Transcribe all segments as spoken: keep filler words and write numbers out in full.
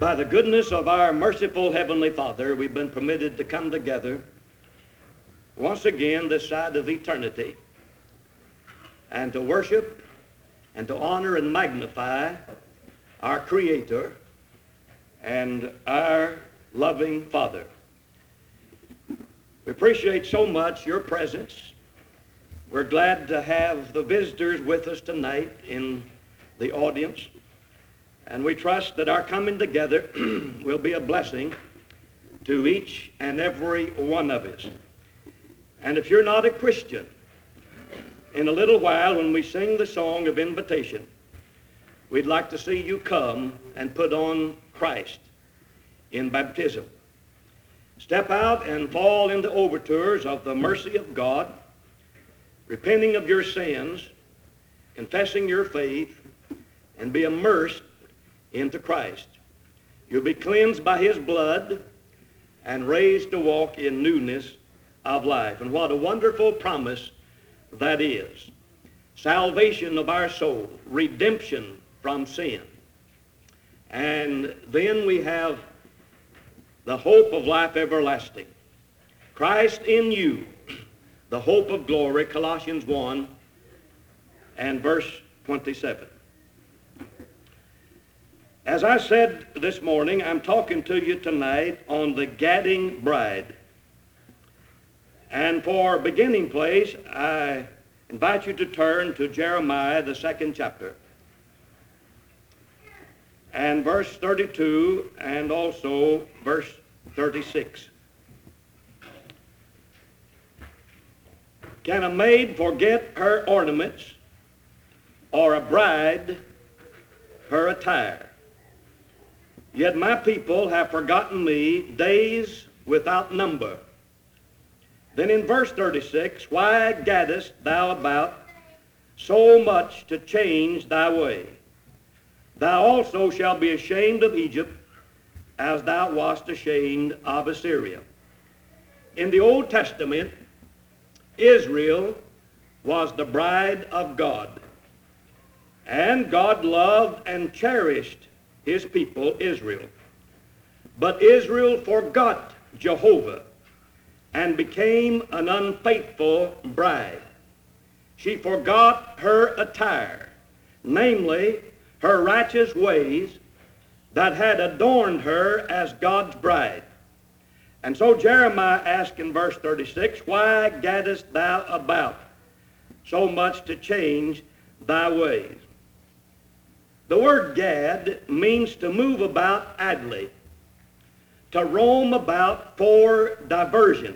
By the goodness of our merciful Heavenly Father, we've been permitted to come together once again this side of eternity and to worship and to honor and magnify our Creator and our loving Father. We appreciate so much your presence. We're glad to have the visitors with us tonight in the audience. And we trust that our coming together will be a blessing to each and every one of us. And if you're not a Christian, in a little while when we sing the song of invitation, we'd like to see you come and put on Christ in baptism. Step out and fall into overtures of the mercy of God, repenting of your sins, confessing your faith, and be immersed into Christ. You'll be cleansed by his blood and raised to walk in newness of life. And what a wonderful promise that is. Salvation of our soul, redemption from sin. And then we have the hope of life everlasting. Christ in you, the hope of glory, Colossians one and verse twenty-seven. As I said this morning, I'm talking to you tonight on the gadding bride. And for beginning place, I invite you to turn to Jeremiah, the second chapter, and verse thirty-two, and also verse thirty-six. Can a maid forget her ornaments, or a bride her attire? Yet my people have forgotten me days without number. Then in verse thirty-six, why gaddest thou about so much to change thy way? Thou also shalt be ashamed of Egypt, as thou wast ashamed of Assyria. In the Old Testament, Israel was the bride of God. And God loved and cherished his people, Israel. But Israel forgot Jehovah and became an unfaithful bride. She forgot her attire, namely her righteous ways that had adorned her as God's bride. And so Jeremiah asked in verse thirty-six, why gaddest thou about so much to change thy ways? The word gad means to move about idly, to roam about for diversion.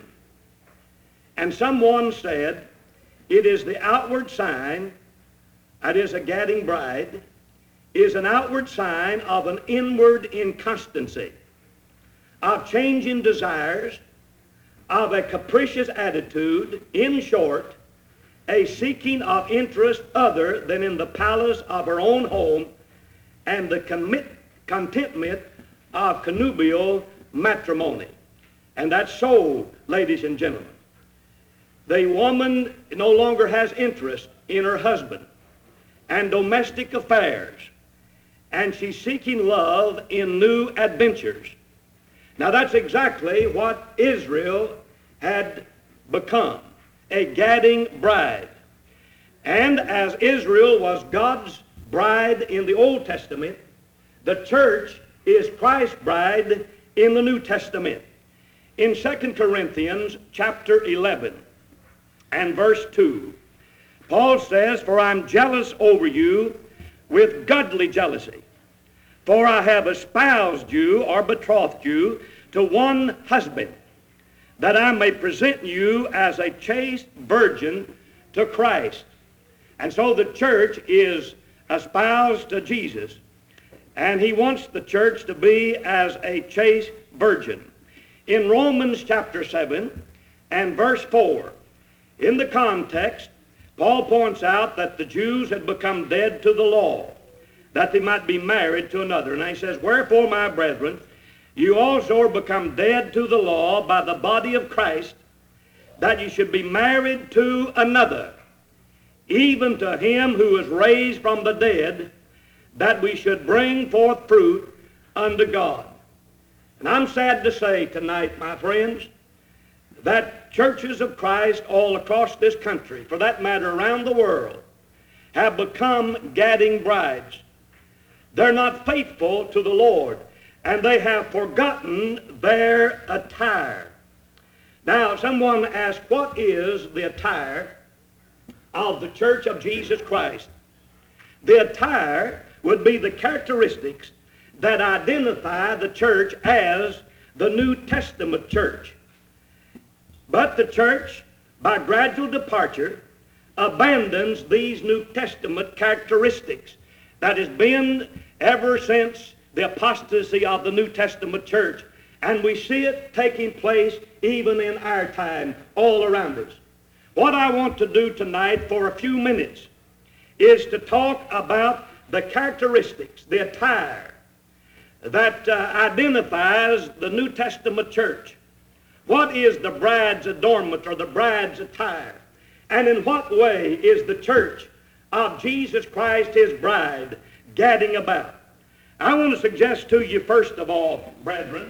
And someone said, it is the outward sign, that is a gadding bride, is an outward sign of an inward inconstancy, of changing desires, of a capricious attitude, in short, a seeking of interest other than in the palace of her own home and the commit, contentment of connubial matrimony. And that's so, ladies and gentlemen. The woman no longer has interest in her husband and domestic affairs, and she's seeking love in new adventures. Now that's exactly what Israel had become, a gadding bride. And as Israel was God's bride in the Old Testament, the church is Christ's bride in the New Testament. In Second Corinthians chapter eleven and verse two, Paul says, for I'm jealous over you with godly jealousy, for I have espoused you or betrothed you to one husband, that I may present you as a chaste virgin to Christ. And so the church is espoused to Jesus, and he wants the church to be as a chaste virgin. In Romans chapter seven and verse four, in the context, Paul points out that the Jews had become dead to the law, that they might be married to another. And he says, wherefore, my brethren, you also are become dead to the law by the body of Christ, that you should be married to another, even to him who was raised from the dead, that we should bring forth fruit unto God. And I'm sad to say tonight, my friends, that churches of Christ all across this country, for that matter around the world, have become gadding brides. They're not faithful to the Lord, and they have forgotten their attire. Now, someone asked, what is the attire of the Church of Jesus Christ? The attire would be the characteristics that identify the church as the New Testament church. But the church, by gradual departure, abandons these New Testament characteristics that has been ever since the apostasy of the New Testament church. And we see it taking place even in our time, all around us. What I want to do tonight for a few minutes is to talk about the characteristics, the attire that uh, identifies the New Testament church. What is the bride's adornment or the bride's attire? And in what way is the church of Jesus Christ, his bride, gadding about? I want to suggest to you, first of all, brethren,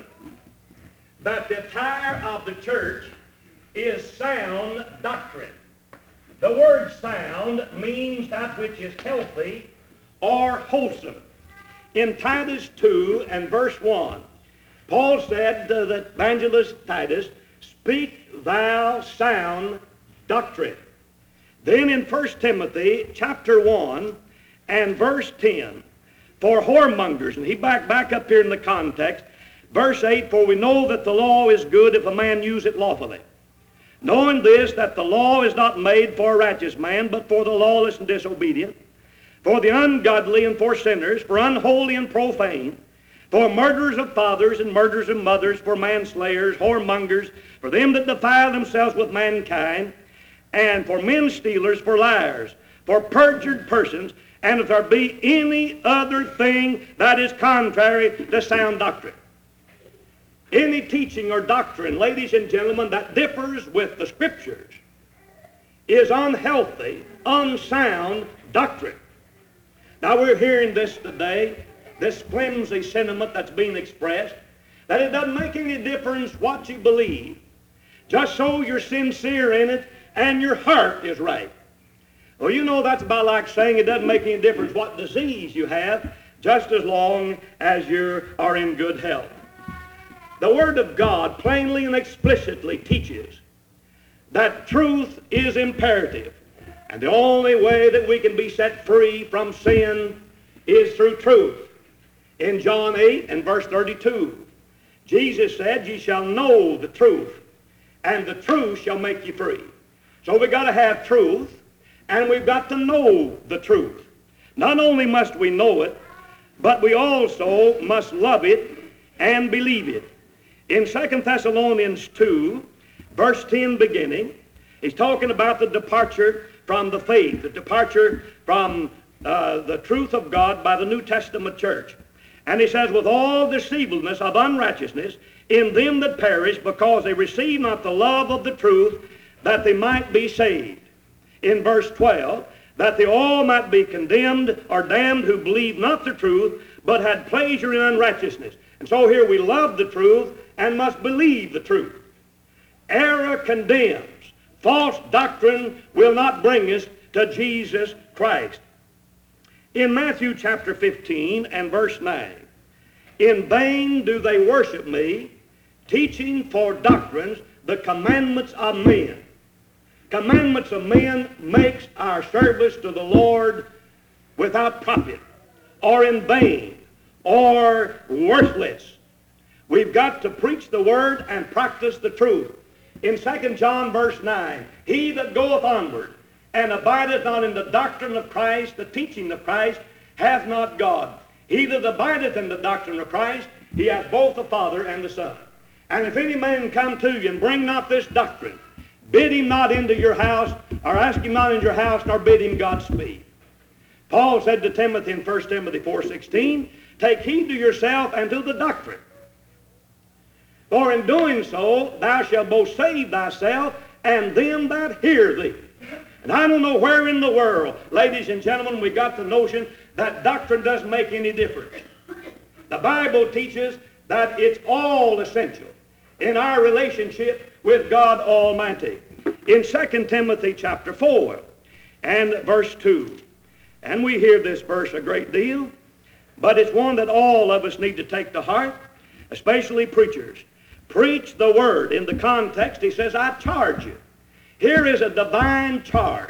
that the attire of the church is sound doctrine. The word sound means that which is healthy or wholesome. In Titus two and verse one, Paul said to the evangelist Titus, speak thou sound doctrine. Then in First Timothy chapter one and verse ten, for whoremongers, and he back back up here in the context, verse eight, for we know that the law is good if a man use it lawfully. Knowing this, that the law is not made for a righteous man, but for the lawless and disobedient, for the ungodly and for sinners, for unholy and profane, for murderers of fathers and murderers of mothers, for manslayers, whoremongers, for them that defile themselves with mankind, and for men stealers, for liars, for perjured persons, and if there be any other thing that is contrary to sound doctrine. Any teaching or doctrine, ladies and gentlemen, that differs with the Scriptures is unhealthy, unsound doctrine. Now we're hearing this today, this flimsy sentiment that's being expressed, that it doesn't make any difference what you believe, just so you're sincere in it and your heart is right. Well, you know that's about like saying it doesn't make any difference what disease you have, just as long as you are in good health. The Word of God plainly and explicitly teaches that truth is imperative. And the only way that we can be set free from sin is through truth. In John eight and verse thirty-two, Jesus said, ye shall know the truth, and the truth shall make you free. So we've got to have truth, and we've got to know the truth. Not only must we know it, but we also must love it and believe it. In Second Thessalonians two, verse ten beginning, he's talking about the departure from the faith, the departure from uh, the truth of God by the New Testament church. And he says, with all deceivableness of unrighteousness in them that perish, because they receive not the love of the truth, that they might be saved. In verse twelve, that they all might be condemned or damned who believed not the truth, but had pleasure in unrighteousness. And so here we love the truth and must believe the truth. Error condemns. False doctrine will not bring us to Jesus Christ. In Matthew chapter fifteen and verse nine, in vain do they worship me, teaching for doctrines the commandments of men. Commandments of men makes our service to the Lord without profit, or in vain, or worthless. We've got to preach the word and practice the truth. In Second John verse nine, he that goeth onward and abideth not in the doctrine of Christ, the teaching of Christ, hath not God. He that abideth in the doctrine of Christ, he hath both the Father and the Son. And if any man come to you and bring not this doctrine, bid him not into your house, or ask him not into your house, nor bid him Godspeed. Paul said to Timothy in First Timothy four sixteen, take heed to yourself and to the doctrine. For in doing so, thou shalt both save thyself and them that hear thee. And I don't know where in the world, ladies and gentlemen, we got the notion that doctrine doesn't make any difference. The Bible teaches that it's all essential in our relationship with God Almighty. In Second Timothy chapter four and verse two, and we hear this verse a great deal, but it's one that all of us need to take to heart, especially preachers. Preach the word. In the context, he says, I charge you. Here is a divine charge.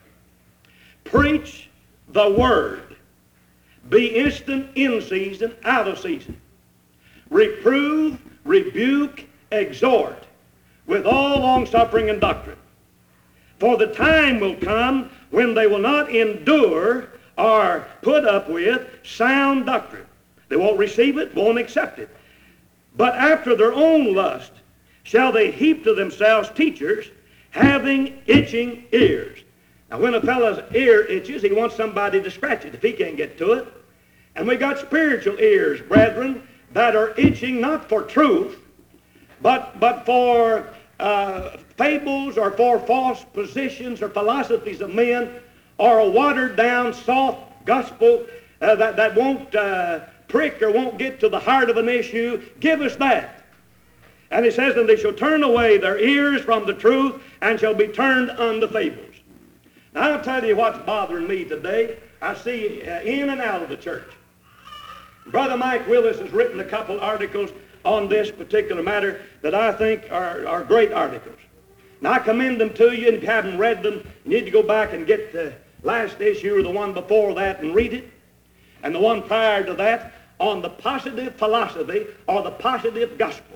Preach the word. Be instant in season, out of season. Reprove, rebuke, exhort with all longsuffering and doctrine. For the time will come when they will not endure or put up with sound doctrine. They won't receive it, won't accept it. But after their own lust shall they heap to themselves teachers having itching ears. Now when a fellow's ear itches, he wants somebody to scratch it if he can't get to it. And we got spiritual ears, brethren, that are itching not for truth, but, but for uh, fables or for false positions or philosophies of men, or a watered-down, soft gospel uh, that, that won't uh, prick or won't get to the heart of an issue. Give us that. And he says, and they shall turn away their ears from the truth and shall be turned unto fables. Now, I'll tell you what's bothering me today. I see uh, in and out of the church. Brother Mike Willis has written a couple articles on this particular matter that I think are, are great articles. Now, I commend them to you, and if you haven't read them, you need to go back and get the last issue or the one before that and read it, and the one prior to that on the positive philosophy or the positive gospel.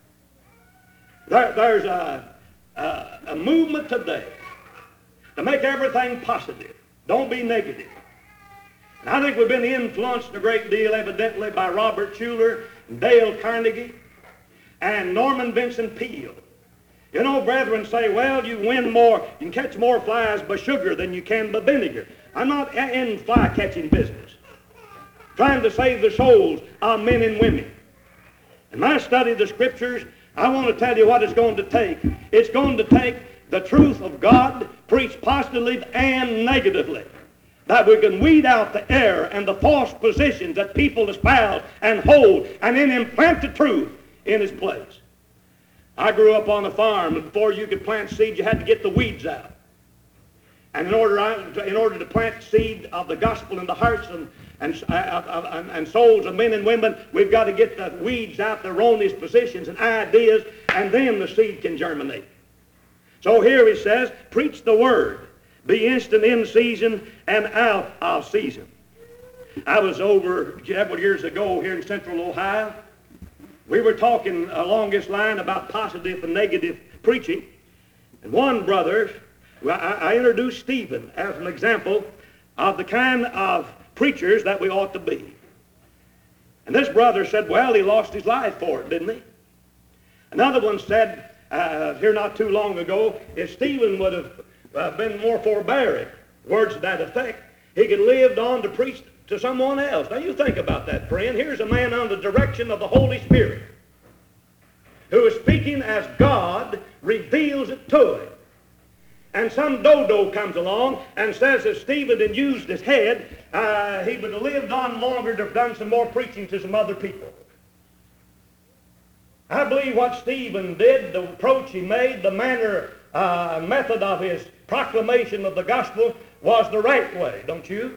There, there's a, a, a movement today to make everything positive. Don't be negative. And I think we've been influenced a great deal, evidently, by Robert Schuller, Dale Carnegie, and Norman Vincent Peale. You know, brethren say, well, you win more, you can catch more flies by sugar than you can by vinegar. I'm not in fly-catching business. Trying to save the souls of men and women. In my study of the Scriptures, I want to tell you what it's going to take. It's going to take the truth of God preached positively and negatively, that we can weed out the error and the false positions that people espouse and hold, and then implant the truth in its place. I grew up on a farm, and before you could plant seed, you had to get the weeds out. And in order, in order to plant seed of the gospel in the hearts and, and, and, and souls of men and women, we've got to get the weeds out, the erroneous positions and ideas, and then the seed can germinate. So here he says, preach the word. Be instant in season and out of season. I was over several years ago here in central Ohio. We were talking along this line about positive and negative preaching. And one brother, I, I introduced Stephen as an example of the kind of preachers that we ought to be. And this brother said, well, he lost his life for it, didn't he? Another one said, uh, here not too long ago, if Stephen would have uh, been more forbearing, words to that effect, he could have lived on to preach to someone else. Now you think about that, friend. Here's a man under the direction of the Holy Spirit who is speaking as God reveals it to him. And some dodo comes along and says if Stephen had used his head, uh, he would have lived on longer to have done some more preaching to some other people. I believe what Stephen did, the approach he made, the manner, uh, method of his proclamation of the gospel was the right way, don't you?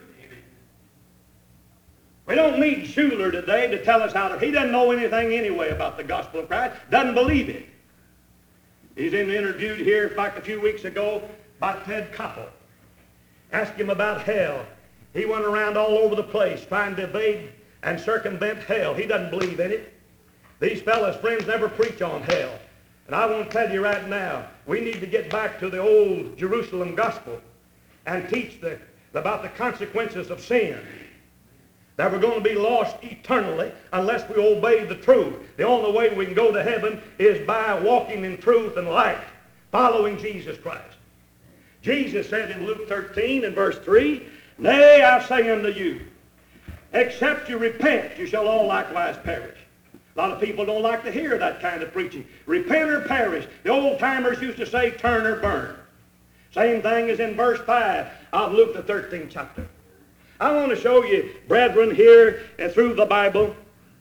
We don't need Schuller today to tell us how to. He doesn't know anything anyway about the gospel of Christ, doesn't believe it. He's in interviewed here back a few weeks ago by Ted Koppel. Asked him about hell. He went around all over the place trying to evade and circumvent hell. He doesn't believe in it. These fellas, friends, never preach on hell. And I want to tell you right now, we need to get back to the old Jerusalem gospel and teach the, about the consequences of sin. That we're going to be lost eternally unless we obey the truth. The only way we can go to heaven is by walking in truth and light, following Jesus Christ. Jesus said in Luke thirteen and verse three, nay, I say unto you, except you repent, you shall all likewise perish. A lot of people don't like to hear that kind of preaching. Repent or perish. The old-timers used to say turn or burn. Same thing as in verse five of Luke the thirteenth chapter. I want to show you, brethren, here uh, through the Bible,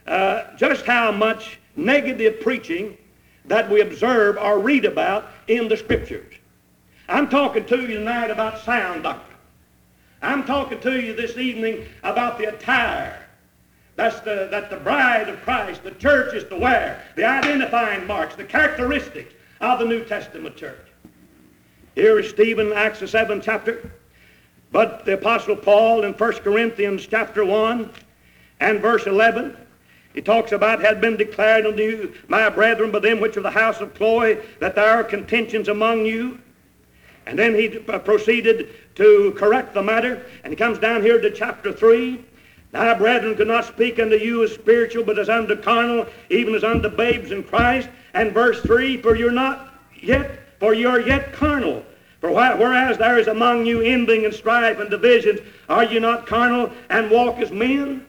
uh, just how much negative preaching that we observe or read about in the Scriptures. I'm talking to you tonight about sound doctrine. I'm talking to you this evening about the attire that's the, that the bride of Christ, the church, is to wear, the identifying marks, the characteristics of the New Testament church. Here is Stephen in Acts the seventh chapter. But the Apostle Paul in First Corinthians chapter one and verse eleven, he talks about, had been declared unto you, my brethren, by them which are the house of Chloe, that there are contentions among you. And then he proceeded to correct the matter, and he comes down here to chapter three. Now, brethren, could not speak unto you as spiritual, but as unto carnal, even as unto babes in Christ. And verse three, for you're not yet, for you are yet carnal. For whereas there is among you envying and strife and divisions, are you not carnal and walk as men?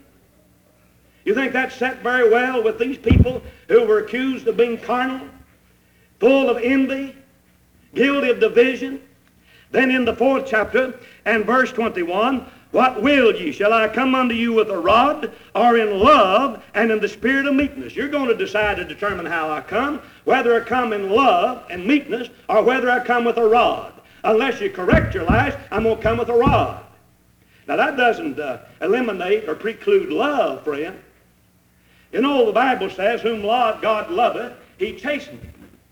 You think that set very well with these people who were accused of being carnal, full of envy, guilty of division? Then in the fourth chapter and verse twenty-one, what will ye? Shall I come unto you with a rod, or in love and in the spirit of meekness? You're going to decide to determine how I come, whether I come in love and meekness, or whether I come with a rod. Unless you correct your life, I'm going to come with a rod. Now that doesn't uh, eliminate or preclude love, friend. You know, the Bible says, whom God loveth, he chasteneth.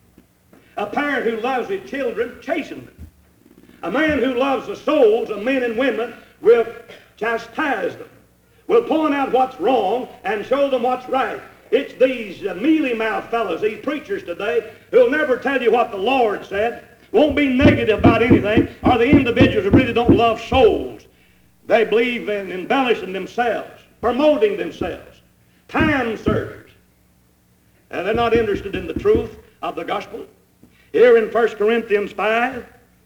A parent who loves his children chasteneth them. A man who loves the souls of men and women will chastise them, will point out what's wrong and show them what's right. It's these uh, mealy-mouthed fellows, these preachers today, who'll never tell you what the Lord said, won't be negative about anything, are the individuals who really don't love souls. They believe in embellishing themselves, promoting themselves, time servers. And they're not interested in the truth of the gospel. Here in First Corinthians five,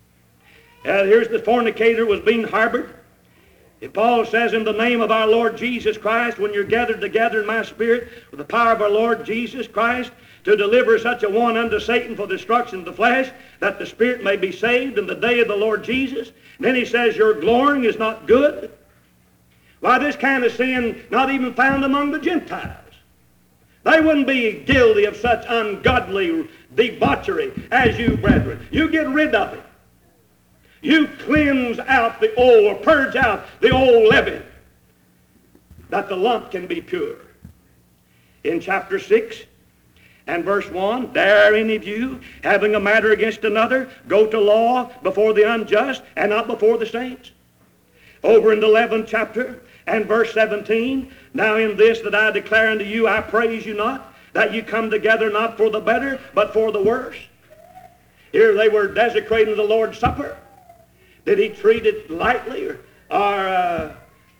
uh, here's the fornicator was being harbored. If Paul says, in the name of our Lord Jesus Christ, when you're gathered together in my spirit with the power of our Lord Jesus Christ, to deliver such a one unto Satan for destruction of the flesh, that the spirit may be saved in the day of the Lord Jesus. And then he says, your glorying is not good. Why, this kind of sin not even found among the Gentiles. They wouldn't be guilty of such ungodly debauchery as you, brethren. You get rid of it. You cleanse out the old, or purge out the old leaven, that the lump can be pure. In chapter six and verse one, dare any of you, having a matter against another, go to law before the unjust and not before the saints? Over in the eleventh chapter and verse seventeen, now in this that I declare unto you, I praise you not, that you come together not for the better, but for the worse. Here they were desecrating the Lord's Supper. Did he treat it lightly, or, or, uh,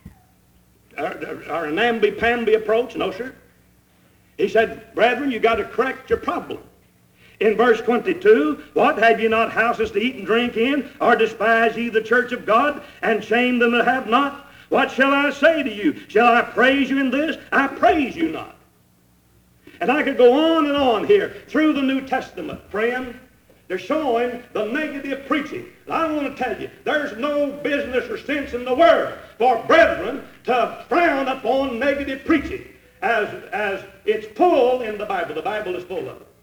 or, or a namby-pamby approach? No, sir. He said, brethren, you got to correct your problem. In verse twenty-two, what, have ye not houses to eat and drink in, or despise ye the church of God, and shame them that have not? What shall I say to you? Shall I praise you in this? I praise you not. And I could go on and on here through the New Testament, friend. They're showing the negative preaching. And I want to tell you, there's no business or sense in the world for brethren to frown upon negative preaching as, as it's full in the Bible. The Bible is full of it.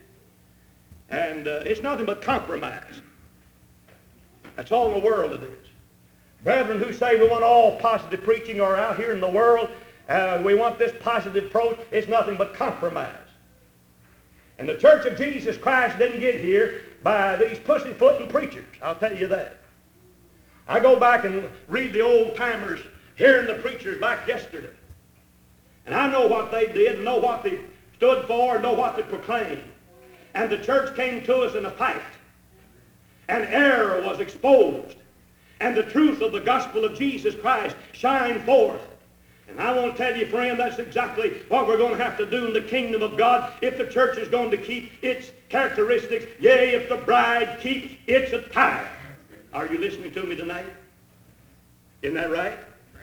And uh, it's nothing but compromise. That's all in the world it is. Brethren who say we want all positive preaching are out here in the world, uh, we want this positive approach, it's nothing but compromise. And the Church of Jesus Christ didn't get here by these pussyfooting preachers. I'll tell you that. I go back and read the old timers hearing the preachers back yesterday. And I know what they did, know what they stood for, know what they proclaimed. And the church came to us in a fight. And error was exposed. And the truth of the gospel of Jesus Christ shined forth. And I want to tell you, friend, that's exactly what we're going to have to do in the kingdom of God if the church is going to keep its characteristics, yea, if the bride keeps its attire. Are you listening to me tonight? Isn't that right?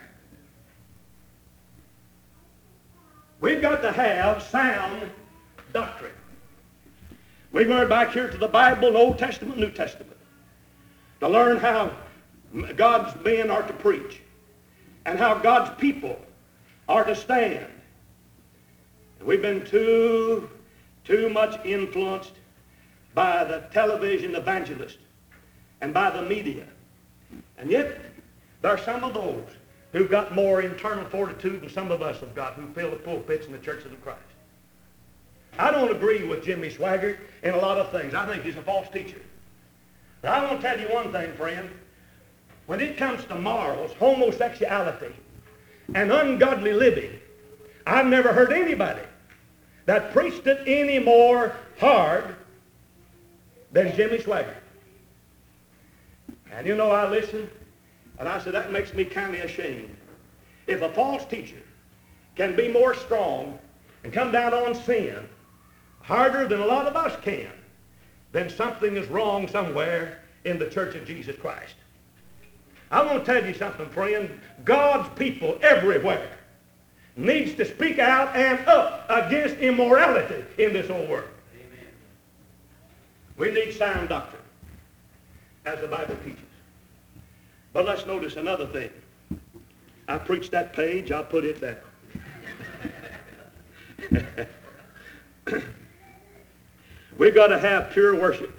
We've got to have sound doctrine. We've learned back here to the Bible, Old Testament, New Testament, to learn how God's men are to preach and how God's people are to stand. We've been too, too much influenced by the television evangelist and by the media. And yet, there are some of those who've got more internal fortitude than some of us have got who fill the pulpits in the churches of Christ. I don't agree with Jimmy Swaggart in a lot of things. I think he's a false teacher. But I want to tell you one thing, friend. When it comes to morals, homosexuality, and ungodly living, I've never heard anybody that preached it any more hard than Jimmy Swaggart. And you know, I listened, and I said, that makes me kind of ashamed. If a false teacher can be more strong and come down on sin harder than a lot of us can, then something is wrong somewhere in the Church of Jesus Christ. I want to tell you something, friend. God's people everywhere needs to speak out and up against immorality in this old world. Amen. We need sound doctrine, as the Bible teaches. But let's notice another thing. I preached that page, I'll put it there. We've got to have pure worship.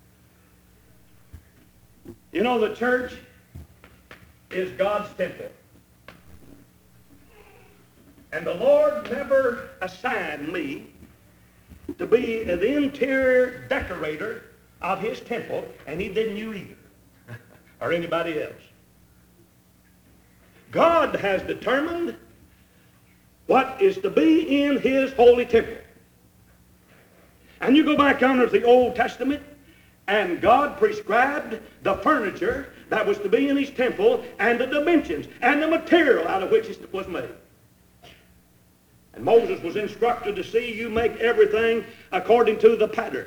You know, the church is God's temple. And the Lord never assigned me to be the interior decorator of his temple, and he didn't you either, or anybody else. God has determined what is to be in his holy temple. And you go back under the Old Testament, and God prescribed the furniture that was to be in his temple, and the dimensions, and the material out of which it was made. And Moses was instructed to see you make everything according to the pattern.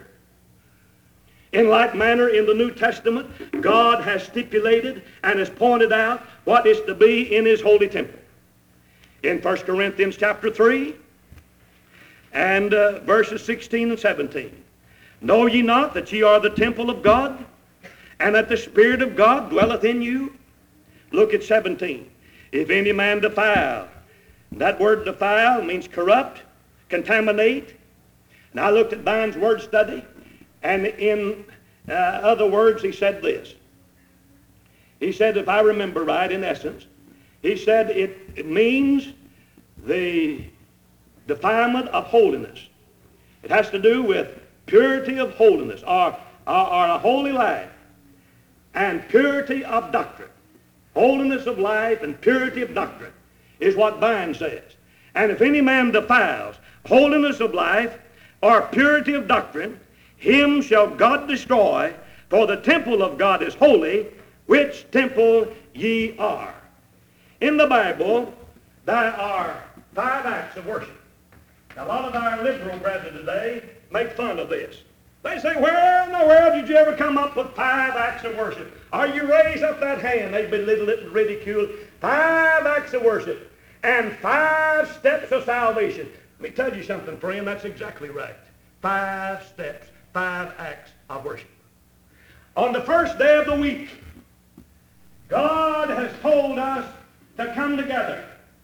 In like manner, in the New Testament, God has stipulated and has pointed out what is to be in his holy temple. In First Corinthians chapter three, and uh, verses sixteen and seventeen. Know ye not that ye are the temple of God, and that the Spirit of God dwelleth in you? Look at seventeen. If any man defile. That word defile means corrupt, contaminate. And I looked at Vine's word study, and in uh, other words, he said this. He said, if I remember right, in essence, he said it, it means the defilement of holiness. It has to do with purity of holiness, or, or, or a holy life, and purity of doctrine. Holiness of life and purity of doctrine is what Vine says. And if any man defiles holiness of life or purity of doctrine, him shall God destroy, for the temple of God is holy, which temple ye are. In the Bible, there are five acts of worship. Now, a lot of our liberal brethren today make fun of this. They say, where in the world did you ever come up with five acts of worship? Or you raise up that hand, they belittle it and ridicule. Five acts of worship and five steps of salvation. Let me tell you something, friend, that's exactly right. Five steps, five acts of worship. On the first day of the week, God has told us to come together.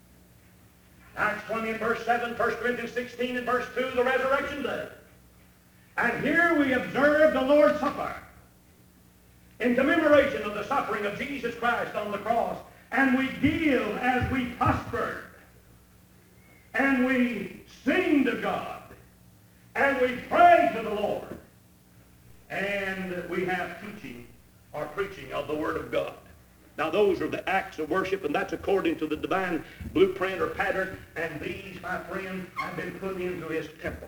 Acts twenty and verse seven, First Corinthians sixteen and verse two, the resurrection day. And here we observe the Lord's Supper in commemoration of the suffering of Jesus Christ on the cross. And we give as we prosper. And we sing to God. And we pray to the Lord. And we have teaching or preaching of the Word of God. Now those are the acts of worship, and that's according to the divine blueprint or pattern. And these, my friend, have been put into his temple.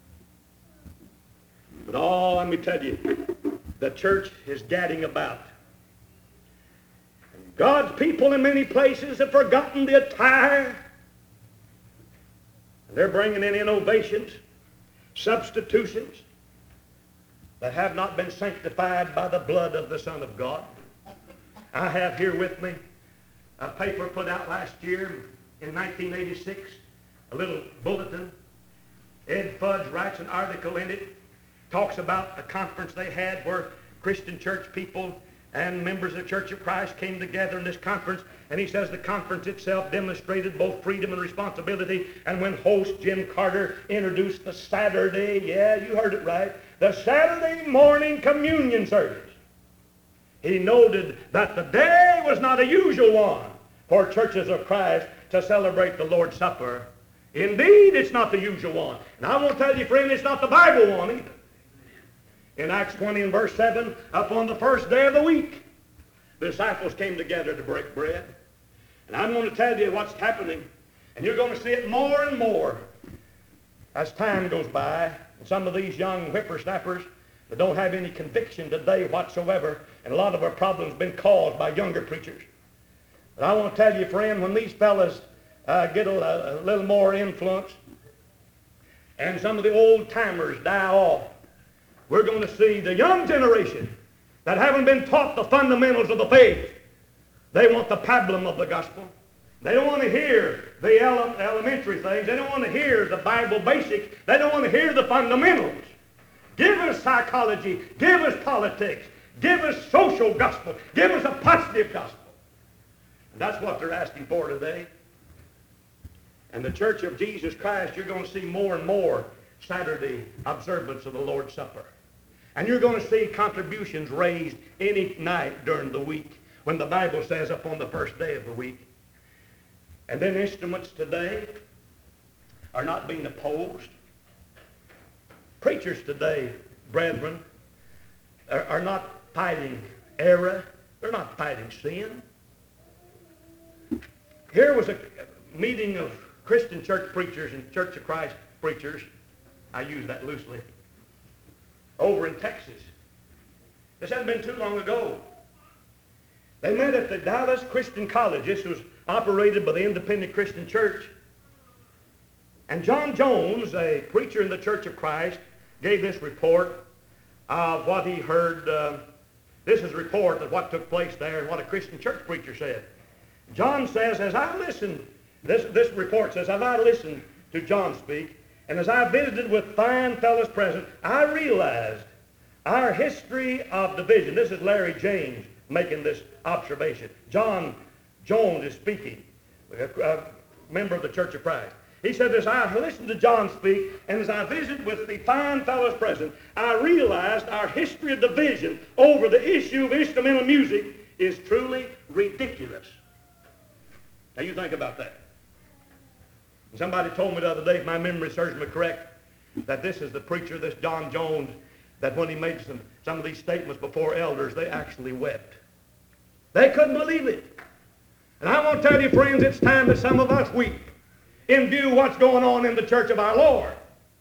But oh, let me tell you, the church is gadding about. And God's people in many places have forgotten the attire. And they're bringing in innovations, substitutions that have not been sanctified by the blood of the Son of God. I have here with me a paper put out last year in nineteen eighty-six, a little bulletin. Ed Fudge writes an article in it, talks about a conference they had where Christian church people and members of the Church of Christ came together in this conference, And he says the conference itself demonstrated both freedom and responsibility. And when host Jim Carter introduced the Saturday, yeah, you heard it right, the Saturday morning communion service, he noted that the day was not a usual one for churches of Christ to celebrate the Lord's Supper. Indeed, it's not the usual one. And I want to tell you, friend, it's not the Bible one either. In Acts twenty and verse seven, upon the first day of the week, the disciples came together to break bread. And I'm going to tell you what's happening. And you're going to see it more and more as time goes by. And some of these young whippersnappers that don't have any conviction today whatsoever, and a lot of our problems have been caused by younger preachers. But I want to tell you, friend, when these fellas uh, get a, a little more influence and some of the old timers die off, we're going to see the young generation that haven't been taught the fundamentals of the faith. They want the pablum of the gospel. They don't want to hear the ele- elementary things. They don't want to hear the Bible basics. They don't want to hear the fundamentals. Give us psychology. Give us politics. Give us social gospel. Give us a positive gospel. And that's what they're asking for today. And the Church of Jesus Christ, you're going to see more and more Saturday observance of the Lord's Supper. And you're going to see contributions raised any night during the week when the Bible says upon the first day of the week. And then instruments today are not being opposed. Preachers today, brethren, are, are not fighting error. They're not fighting sin. Here was a meeting of Christian church preachers and Church of Christ preachers. I use that loosely. Over in Texas. This hadn't been too long ago. They met at the Dallas Christian College. This was operated by the Independent Christian Church. And John Jones, a preacher in the Church of Christ, gave this report of what he heard. Uh, this is a report of what took place there and what a Christian church preacher said. John says, as I listened, this, this report says, as I listened to John speak, and as I visited with fine fellows present, I realized our history of division. This is Larry James making this observation. John Jones is speaking, a member of the Church of Christ. He said, as I listened to John speak, and as I visited with the fine fellows present, I realized our history of division over the issue of instrumental music is truly ridiculous. Now you think about that. Somebody told me the other day, if my memory serves me correct, that this is the preacher, this John Jones, that when he made some, some of these statements before elders, they actually wept. They couldn't believe it. And I want to tell you, friends, it's time that some of us weep in view of what's going on in the church of our Lord.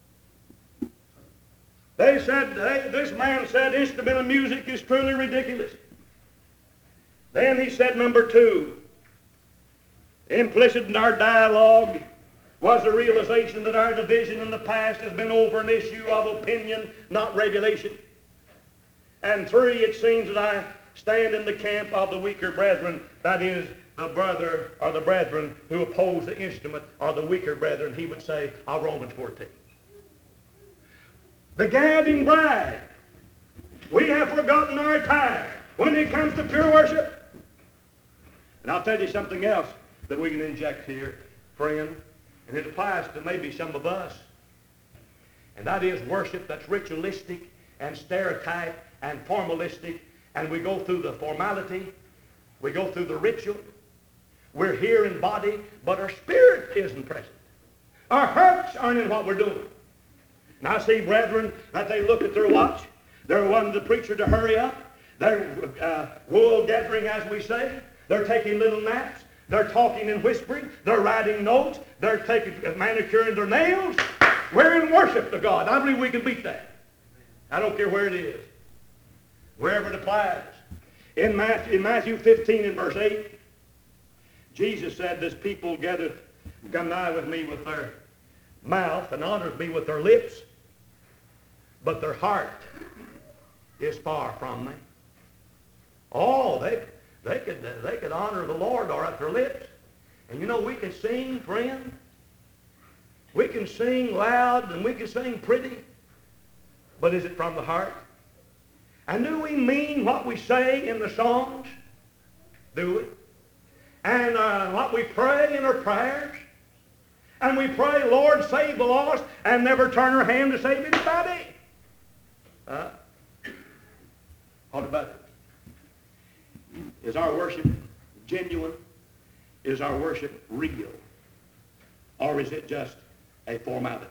They said, they, this man said instrumental music is truly ridiculous. Then he said, number two, implicit in our dialogue was the realization that our division in the past has been over an issue of opinion, not regulation. And three, it seems that I stand in the camp of the weaker brethren, that is, the brother or the brethren who oppose the instrument, or the weaker brethren, he would say, of Romans fourteen. The gathering bride. We have forgotten our attire when it comes to pure worship. And I'll tell you something else that we can inject here, friend. And it applies to maybe some of us. And that is worship that's ritualistic and stereotype and formalistic. And we go through the formality. We go through the ritual. We're here in body, but our spirit isn't present. Our hearts aren't in what we're doing. And I see brethren that they look at their watch. They're wanting the preacher to hurry up. They're uh, wool gathering, as we say. They're taking little naps. They're talking and whispering. They're writing notes. They're taking uh, manicuring their nails. We're in worship to God. I believe we can beat that. I don't care where it is. Wherever it applies. In Matthew, in Matthew fifteen and verse eight, Jesus said, this people gathered, come nigh with me with their mouth and honors me with their lips, but their heart is far from me. Oh, they, they, could, they could honor the Lord or at their lips. And you know, we can sing, friend. We can sing loud and we can sing pretty. But is it from the heart? And do we mean what we say in the songs? Do we? And uh, what we pray in our prayers, and we pray, Lord, save the lost, and never turn our hand to save anybody. Uh, what about it? Is our worship genuine? Is our worship real? Or is it just a formality?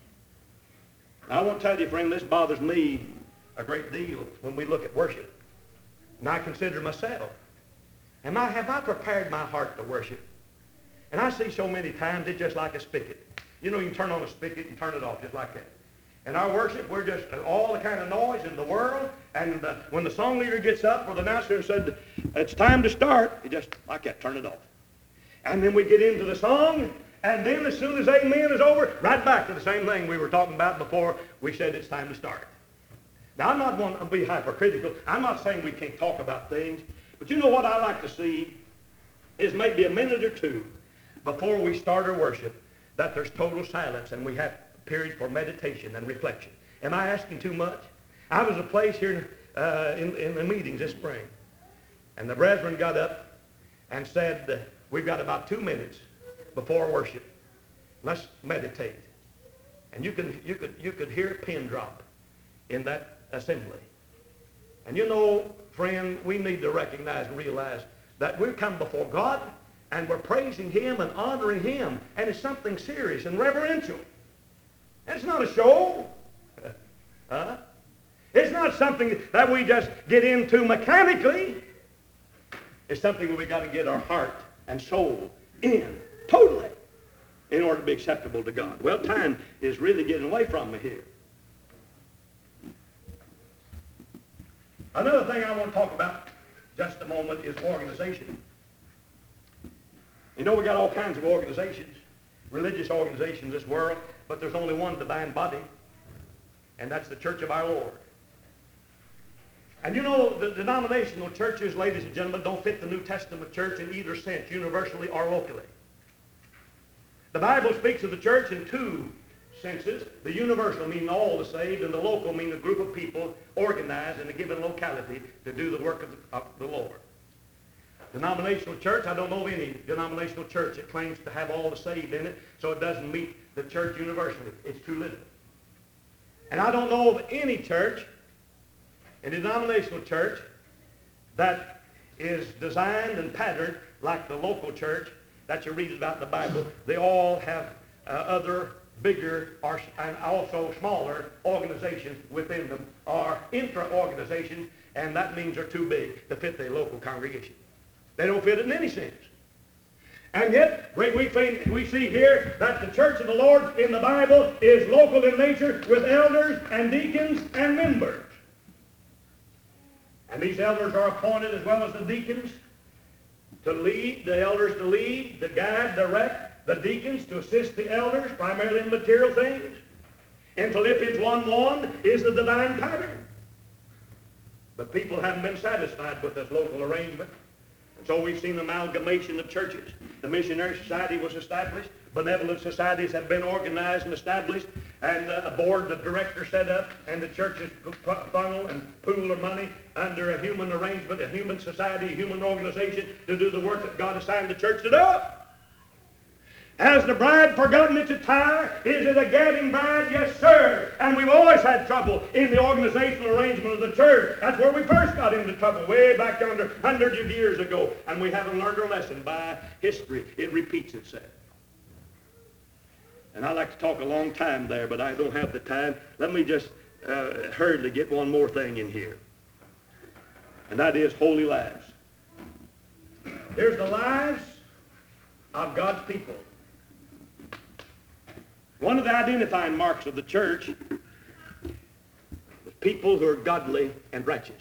I want to tell you, friend, this bothers me a great deal when we look at worship. And I consider myself, am I, have I prepared my heart to worship? And I see so many times it's just like a spigot. You know, you can turn on a spigot and turn it off just like that. And our worship, we're just all the kind of noise in the world. And uh, when the song leader gets up or the announcer said, it's time to start, you just like that, turn it off. And then we get into the song, and then as soon as amen is over, right back to the same thing we were talking about before we said it's time to start. Now, I'm not wanting to be hypercritical. I'm not saying we can't talk about things. But you know what I like to see is maybe a minute or two before we start our worship that there's total silence and we have a period for meditation and reflection. Am I asking too much? I was a place here uh, in, in the meetings this spring, and the brethren got up and said, uh, we've got about two minutes before worship. Let's meditate. And you can you could you could hear a pin drop in that assembly. And you know, friend, we need to recognize and realize that we've come before God and we're praising Him and honoring Him, and it's something serious and reverential. And it's not a show. Huh? It's not something that we just get into mechanically. It's something we got to get our heart and soul in totally in order to be acceptable to God. Well, time is really getting away from me here. Another thing I want to talk about just a moment is organization. You know, we got all kinds of organizations, religious organizations in this world, but there's only one divine body, and that's the Church of our Lord. And you know, the denominational churches, ladies and gentlemen, don't fit the New Testament church in either sense, universally or locally. The Bible speaks of the church in two senses. The universal, meaning all the saved, and the local, meaning a group of people organized in a given locality to do the work of the, of the Lord. Denominational church, I don't know of any denominational church that claims to have all the saved in it, so it doesn't meet the church universally. It's too little. And I don't know of any church, a denominational church, that is designed and patterned like the local church that you read about in the Bible. They all have uh, other bigger or, and also smaller organizations within them, or intra-organizations, and that means they're too big to fit their local congregation. They don't fit it in any sense. And yet, we, we, think, we see here that the church of the Lord in the Bible is local in nature with elders and deacons and members. And these elders are appointed as well as the deacons to lead, the elders to lead, to guide, direct, the deacons to assist the elders, primarily in material things. In Philippians one one is the divine pattern. But people haven't been satisfied with this local arrangement. And so we've seen amalgamation of churches. The Missionary Society was established. Benevolent societies have been organized and established, and uh, a board of directors set up, and the churches funnel and pool their money under a human arrangement, a human society, a human organization to do the work that God assigned the church to do. Has the bride forgotten its attire? Is it a gadding bride? Yes, sir. And we've always had trouble in the organizational arrangement of the church. That's where we first got into trouble, way back under hundreds of years ago. And we haven't learned our lesson by history. It repeats itself. And I like to talk a long time there, but I don't have the time. Let me just uh, hurriedly get one more thing in here. And that is holy lives. There's the lives of God's people. One of the identifying marks of the church is people who are godly and righteous.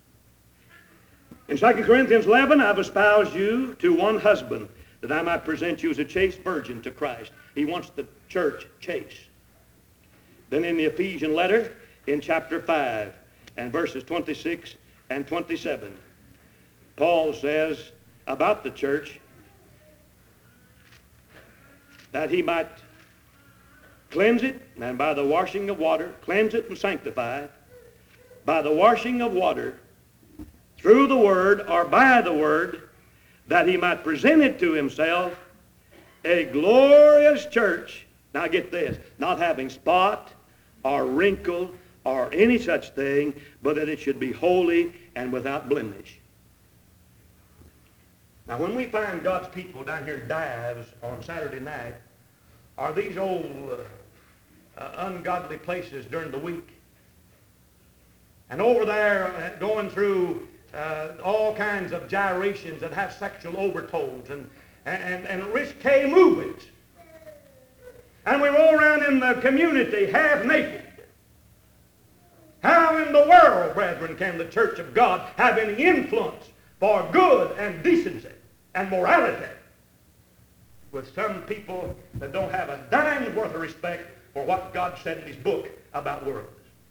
In Second Corinthians eleven, I've espoused you to one husband, that I might present you as a chaste virgin to Christ. He wants the church chaste. Then in the Ephesian letter, in chapter five, and verses twenty-six and twenty-seven, Paul says about the church that he might cleanse it, and by the washing of water, cleanse it and sanctify it, by the washing of water, through the word or by the word, that he might present it to himself a glorious church. Now get this, not having spot or wrinkle or any such thing, but that it should be holy and without blemish. Now when we find God's people down here in Dives on Saturday night, are these old uh, uh, ungodly places during the week? And over there uh, going through uh, all kinds of gyrations that have sexual overtones and, and, and risque movements. And we roll around in the community half naked. How in the world, brethren, can the church of God have any influence for good and decency and morality with some people that don't have a dime's worth of respect for what God said in his book about worldliness?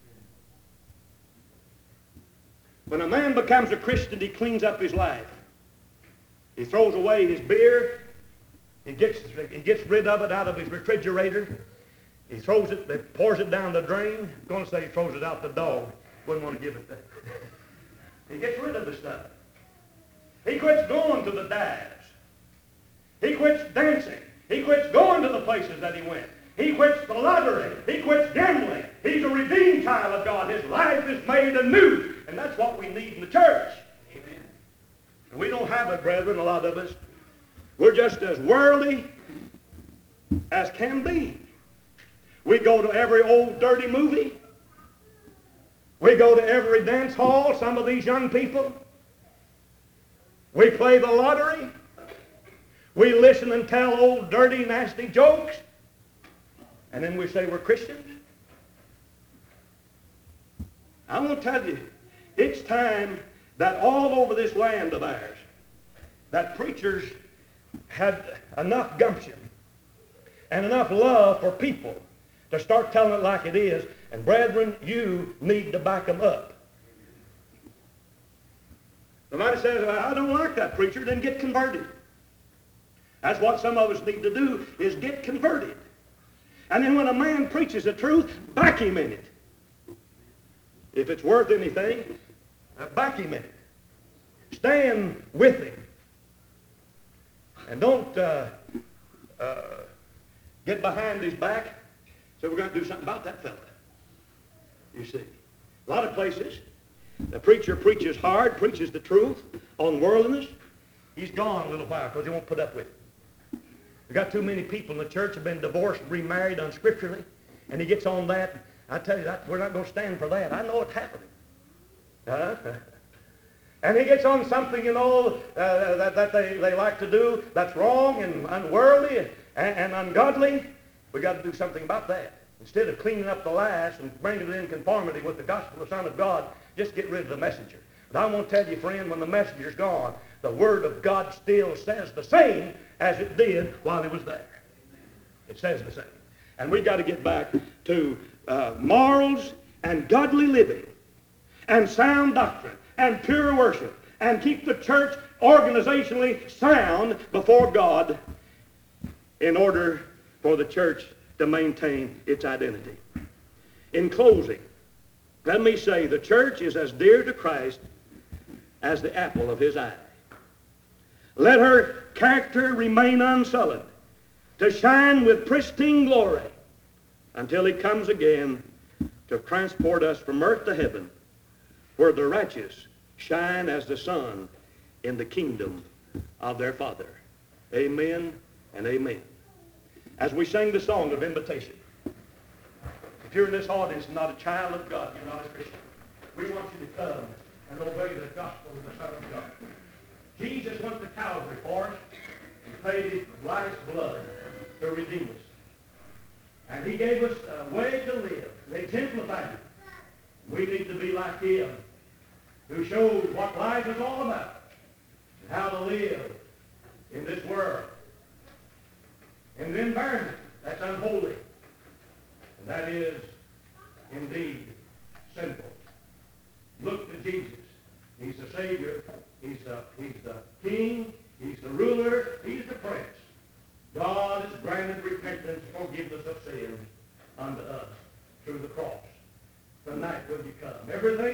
When a man becomes a Christian, he cleans up his life. He throws away his beer. He gets, he gets rid of it out of his refrigerator. He throws it, he pours it down the drain. I'm going to say he throws it out the dog. Wouldn't want to give it that. He gets rid of the stuff. He quits going to the dives. He quits dancing. He quits going to the places that he went. He quits the lottery. He quits gambling. He's a redeemed child of God. His life is made anew. And that's what we need in the church. Amen. And we don't have it, brethren, a lot of us. We're just as worldly as can be. We go to every old dirty movie. We go to every dance hall, some of these young people. We play the lottery. We listen and tell old dirty, nasty jokes. And then we say we're Christians. I want to tell you, it's time that all over this land of ours, that preachers had enough gumption and enough love for people to start telling it like it is. And brethren, you need to back them up. Somebody says, well, I don't like that preacher, then get converted. That's what some of us need to do, is get converted. And then when a man preaches the truth, back him in it. If it's worth anything, back him in it. Stand with him. And don't uh, uh, get behind his back. So we're going to do something about that fella. You see. A lot of places, the preacher preaches hard, preaches the truth on worldliness. He's gone a little while because he won't put up with it. We've got too many people in the church have been divorced, remarried unscripturally, and he gets on that. I tell you, that, we're not going to stand for that. I know it's happening. Uh, and he gets on something, you know, uh, that, that they, they like to do that's wrong and unworldly and, and ungodly. We've got to do something about that. Instead of cleaning up the lies and bringing it in conformity with the gospel of the Son of God, just get rid of the messenger. But I want to tell you, friend, when the messenger's gone, the Word of God still says the same as it did while he was there. It says the same. And we've got to get back to uh, morals and godly living and sound doctrine and pure worship and keep the church organizationally sound before God in order for the church to maintain its identity. In closing, let me say the church is as dear to Christ as the apple of his eye. Let her character remain unsullied, to shine with pristine glory until he comes again to transport us from earth to heaven, where the righteous shine as the sun in the kingdom of their Father. Amen and amen. As we sing the song of invitation, if you're in this audience and not a child of God, you're not a Christian, we want you to come and obey the gospel of the Son of God. Jesus went to Calvary for us and paid his life's blood to redeem us. And he gave us a way to live. They exemplified it. We need to be like him, who shows what life is all about and how to live in this world, in the environment that's unholy, and that is indeed sinful. Look to Jesus. He's the Savior. He's the, he's the King. He's the ruler. He's the Prince. God has granted repentance, forgiveness of sins unto us through the cross. Tonight will you come. Everything